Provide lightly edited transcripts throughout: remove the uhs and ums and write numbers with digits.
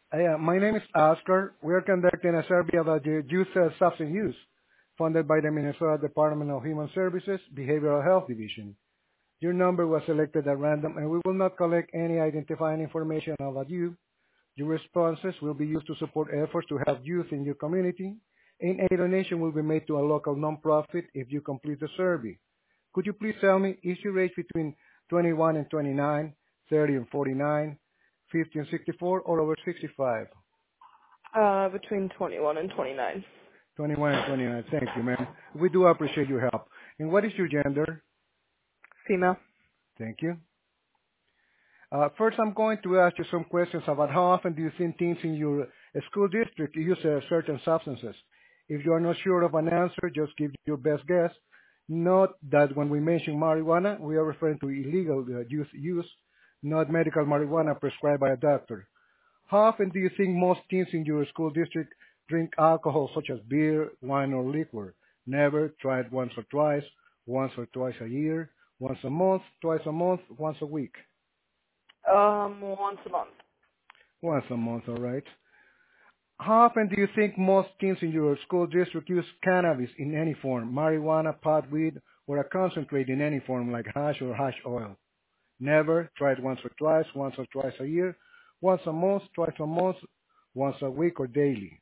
My name is Oscar. We are conducting a survey about the youth substance use funded by the Minnesota Department of Human Services Behavioral Health Division. Your number was selected at random, and we will not collect any identifying information about you. Your responses will be used to support efforts to help youth in your community, and a donation will be made to a local nonprofit if you complete the survey. Could you please tell me, is your age between 21 and 29, 30 and 49, 50 and 64, or over 65? Between 21 and 29. 21 and 29. Thank you, ma'am. We do appreciate your help. And what is your gender? Female. Thank you. First, I'm going to ask you some questions about how often do you think teens in your school district use certain substances. If you are not sure of an answer, just give your best guess. Note that when we mention marijuana, we are referring to illegal youth use, not medical marijuana prescribed by a doctor. How often do you think most teens in your school district drink alcohol such as beer, wine, or liquor? Never. Try it once or twice a year, once a month, twice a month, once a week. Once a month. Once a month, all right. How often do you think most teens in your school district use cannabis in any form, marijuana, pot, weed, or a concentrate in any form like hash or hash oil? Never. Try it once or twice a year, once a month, twice a month, once a week, or daily.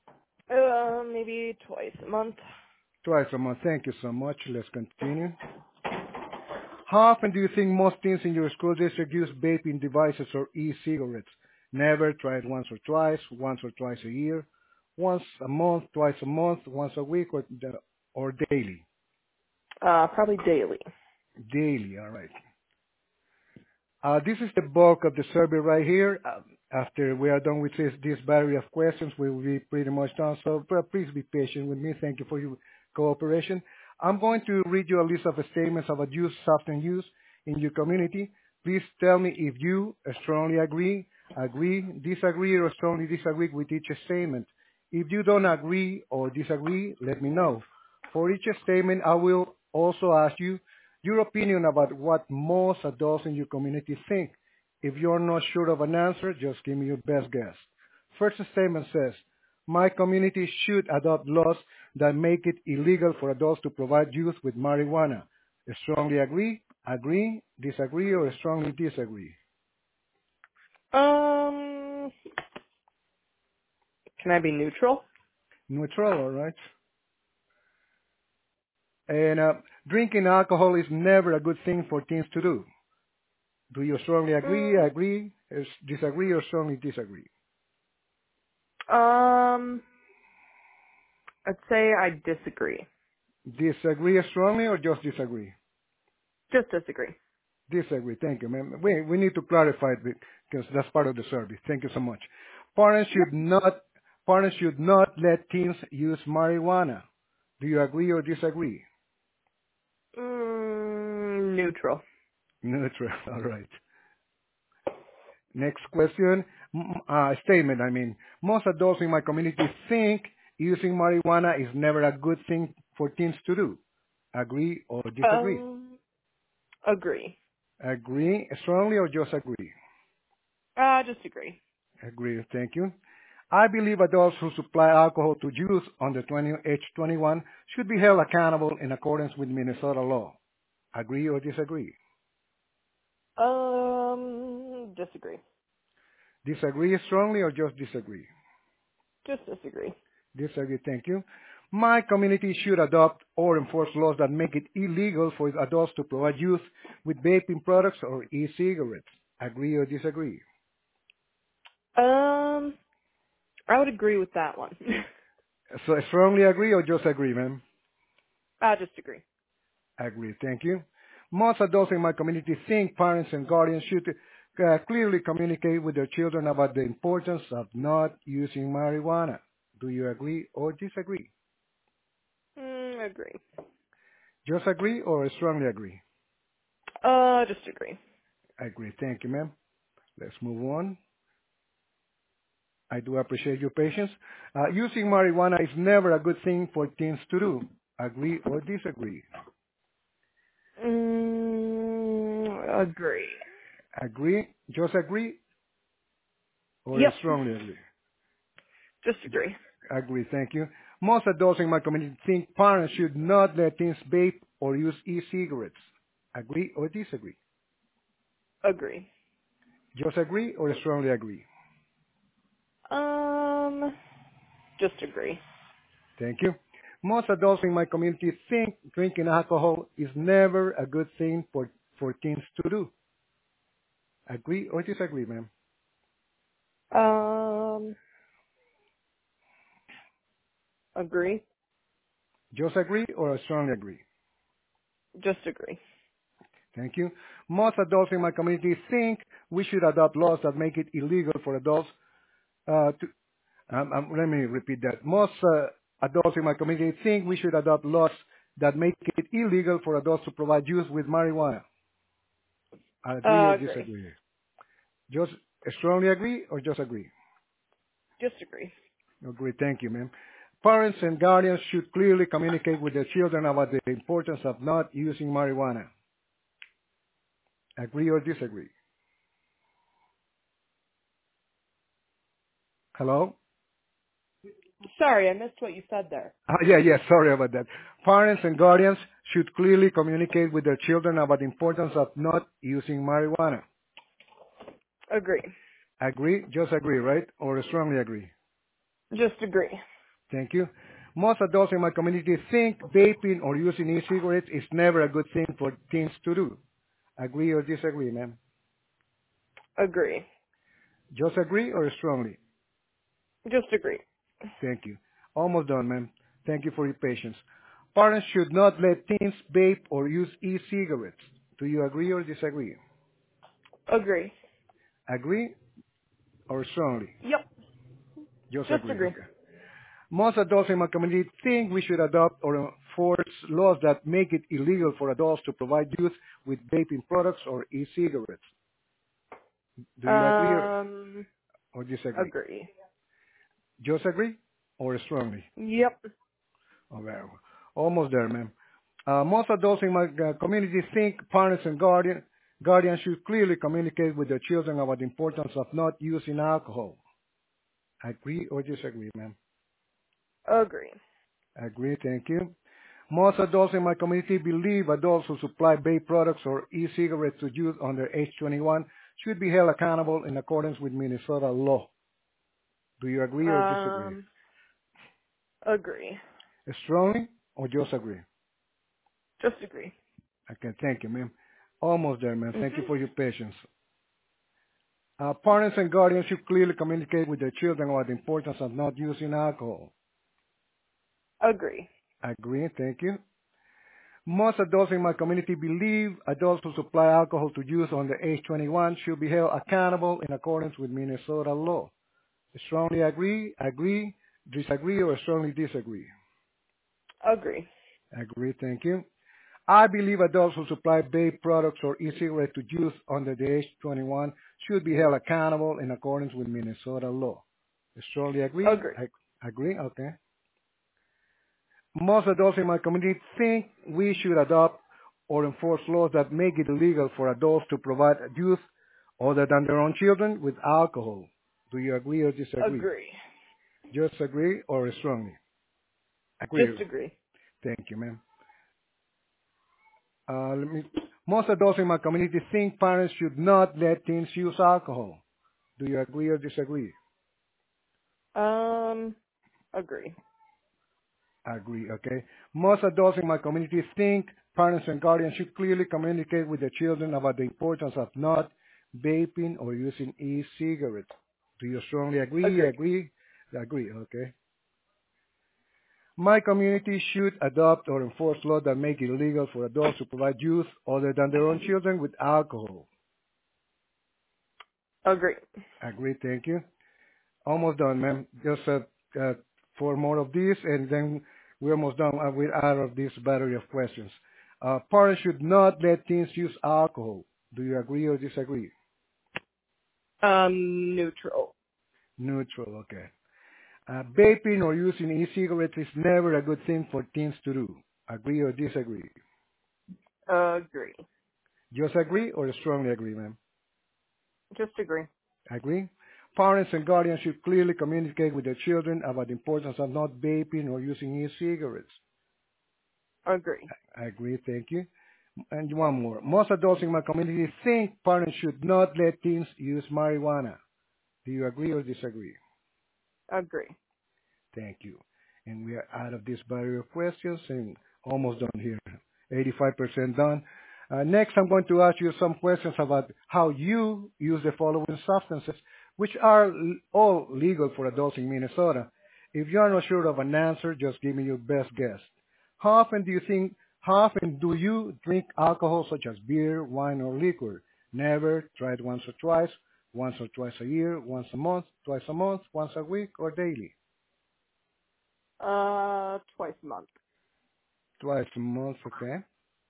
Maybe twice a month. Twice a month. Thank you so much. Let's continue. How often do you think most teens in your school district use vaping devices or e-cigarettes? Never. Try it once or twice a year, once a month, twice a month, once a week, or daily. Probably daily. Daily, all right. This is the bulk of the survey right here. After we are done with this battery of questions, we will be pretty much done. So please be patient with me. Thank you for your cooperation. I'm going to read you a list of statements about youth substance use in your community. Please tell me if you strongly agree, disagree, or strongly disagree with each statement. If you don't agree or disagree, let me know. For each statement, I will also ask you your opinion about what most adults in your community think. If you're not sure of an answer, just give me your best guess. First statement says, my community should adopt laws that make it illegal for adults to provide youth with marijuana. Strongly agree, disagree, or strongly disagree? Can I be neutral? Neutral, all right. And drinking alcohol is never a good thing for teens to do. Do you strongly agree, disagree, or strongly disagree? I'd say I disagree. Disagree strongly or just disagree? Just disagree. Disagree. Thank you, ma'am. We need to clarify it because that's part of the survey. Thank you so much. Parents should not let teens use marijuana. Do you agree or disagree? Neutral. Neutral. All right. Next question. Statement, I mean. Most adults in my community think using marijuana is never a good thing for teens to do. Agree or disagree? Agree. Agree strongly or just agree? Just agree. Agree. Thank you. I believe adults who supply alcohol to youth under age 21 should be held accountable in accordance with Minnesota law. Agree or disagree? Disagree. Disagree strongly or just disagree? Just disagree. Disagree. Thank you. My community should adopt or enforce laws that make it illegal for adults to provide youth with vaping products or e-cigarettes. Agree or disagree? I would agree with that one. So strongly agree or just agree, ma'am? Just agree. Agree. Thank you. Most adults in my community think parents and guardians should clearly communicate with their children about the importance of not using marijuana. Do you agree or disagree? Agree. Just agree or strongly agree? Just agree. Agree. Thank you, ma'am. Let's move on. I do appreciate your patience. Using marijuana is never a good thing for teens to do. Agree or disagree? Agree. Agree? Just agree or Yep. strongly agree? Just agree. Agree, thank you. Most adults in my community think parents should not let teens vape or use e-cigarettes. Agree or disagree? Agree. Just agree or strongly agree? Um, just agree. Thank you. Most adults in my community think drinking alcohol is never a good thing for teens to do. Agree or disagree, ma'am? Um, agree. Just agree or strongly agree? Just agree. Thank you. Most adults in my community think we should adopt laws that make it illegal for adults to. Let me repeat that. Most adults in my community think we should adopt laws that make it illegal for adults to provide youth with marijuana. Agree or Agree. disagree? Just strongly agree or just agree? Just agree. Agree. Thank you, ma'am. Parents and guardians should clearly communicate with their children about the importance of not using marijuana. Agree or disagree? Hello? Sorry, I missed what you said there. Yeah, sorry about that. Parents and guardians should clearly communicate with their children about the importance of not using marijuana. Agree. Agree? Just agree, right? Or strongly agree? Just agree. Thank you. Most adults in my community think vaping or using e-cigarettes is never a good thing for teens to do. Agree or disagree, ma'am? Agree. Just agree or strongly? Just agree. Thank you. Almost done, ma'am. Thank you for your patience. Parents should not let teens vape or use e-cigarettes. Do you agree or disagree? Agree. Agree or strongly? Yep. Just Just agree, agree. okay. Most adults in my community think we should adopt or enforce laws that make it illegal for adults to provide youth with vaping products or e-cigarettes. Do you agree or disagree? Agree. Just agree or strongly? Yep. Okay. Almost there, ma'am. Most adults in my community think parents and guardians should clearly communicate with their children about the importance of not using alcohol. Agree or disagree, ma'am? Agree. Agree, thank you. Most adults in my community believe adults who supply vape products or e-cigarettes to youth under age 21 should be held accountable in accordance with Minnesota law. Do you agree or disagree? Um, agree. Strongly or just agree? Just agree. Okay, thank you, ma'am. Almost there, ma'am. Thank you Mhm. for your patience. Parents and guardians should clearly communicate with their children about the importance of not using alcohol. Agree. Agree, thank you. Most adults in my community believe adults who supply alcohol to youth under age 21 should be held accountable in accordance with Minnesota law. Strongly agree, disagree, or strongly disagree? Agree. Agree, thank you. I believe adults who supply vape products or e-cigarettes to youth under the age 21 should be held accountable in accordance with Minnesota law. Strongly agree? Agree. Agree? Okay. Most adults in my community think we should adopt or enforce laws that make it illegal for adults to provide youth other than their own children with alcohol. Do you agree or disagree? Agree. Just agree or strongly? Agree. Just agree. Thank you, ma'am. Let me. Most adults in my community think parents should not let teens use alcohol. Do you agree or disagree? Agree. Agree, okay. Most adults in my community think parents and guardians should clearly communicate with their children about the importance of not vaping or using e-cigarettes. Do you strongly agree? Agree. Agree? Agree, okay. My community should adopt or enforce laws that make it illegal for adults to provide youth other than their own children with alcohol. Agree. Agree, thank you. Almost done, ma'am. Just uh, four more of these, and then we're almost done. We're out of this battery of questions. Parents should not let teens use alcohol. Do you agree or disagree? Neutral. Neutral, okay. Vaping or using e-cigarettes is never a good thing for teens to do. Agree or disagree? Agree. Just agree or strongly agree, ma'am? Just agree. Agree? Parents and guardians should clearly communicate with their children about the importance of not vaping or using e-cigarettes. Agree. I agree, thank you. And one more. Most adults in my community think parents should not let teens use marijuana. Do you agree or disagree? Agree. Thank you. And we are out of this barrier of questions and almost done here. 85% done. Next, I'm going to ask you some questions about how you use the following substances, which are all legal for adults in Minnesota. If you are not sure of an answer, just give me your best guess. How often do you drink alcohol such as beer, wine, or liquor? Never. Try it once or twice a year, once a month, twice a month, once a week, or daily? Twice a month. Twice a month, okay.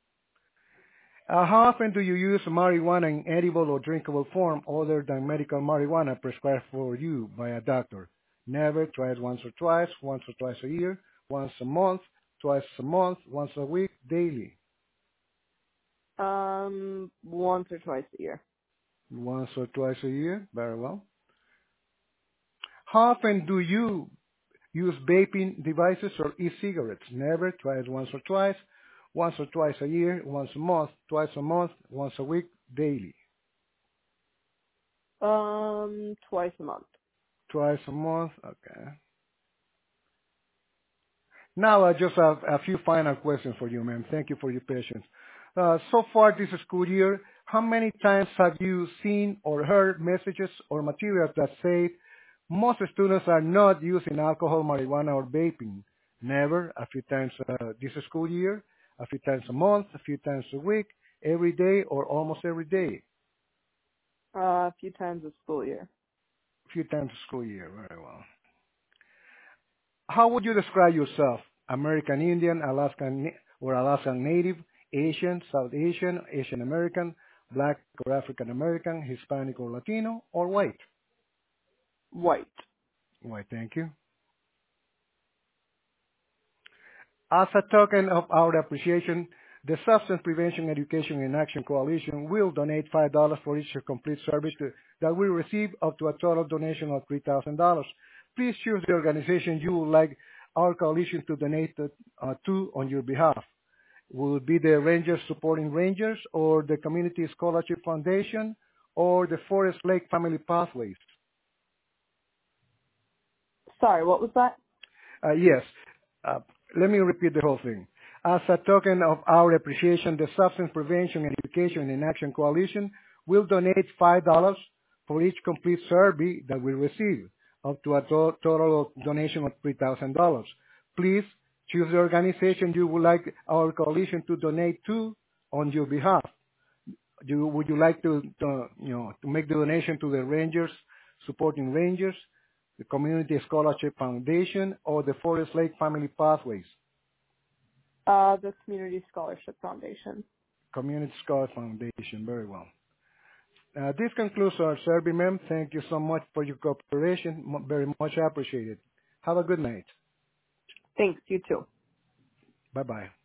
How often do you use marijuana in edible or drinkable form other than medical marijuana prescribed for you by a doctor? Never. Try it once or twice a year, once a month, twice a month, once a week, daily. Once or twice a year. Once or twice a year, very well. How often do you use vaping devices or e-cigarettes? Never. Try it once or twice a year, once a month, twice a month, once a week, daily. Twice a month. Twice a month, okay. Now, I just have a few final questions for you, ma'am. Thank you for your patience. So far this school year, how many times have you seen or heard messages or materials that say most students are not using alcohol, marijuana, or vaping? Never. A few times this school year, a few times a month, a few times a week, every day, or almost every day? A few times a school year. A few times a school year. Very well. How would you describe yourself? American Indian, Alaskan Native, Asian, South Asian, Asian American, Black or African American, Hispanic or Latino, or white? White. White, thank you. As a token of our appreciation, the Substance Prevention Education and Action Coalition will donate $5 for each complete service that we receive, up to a total donation of $3,000. Please choose the organization you would like our coalition to donate to on your behalf. Will it be the Rangers Supporting Rangers, or the Community Scholarship Foundation, or the Forest Lake Family Pathways? Sorry, what was that? Yes. Uh, Let me repeat the whole thing. As a token of our appreciation, the Substance Prevention Education and Action Coalition will donate $5 for each complete survey that we receive, up to a total donation of $3,000. Please choose the organization you would like our coalition to donate to on your behalf. Would you like to make the donation to the Rangers Supporting Rangers, the Community Scholarship Foundation, or the Forest Lake Family Pathways? The Community Scholarship Foundation. Community Scholarship Foundation, very well. This concludes our survey, ma'am. Thank you so much for your cooperation. Very much appreciated. Have a good night. Thanks, you too. Bye-bye.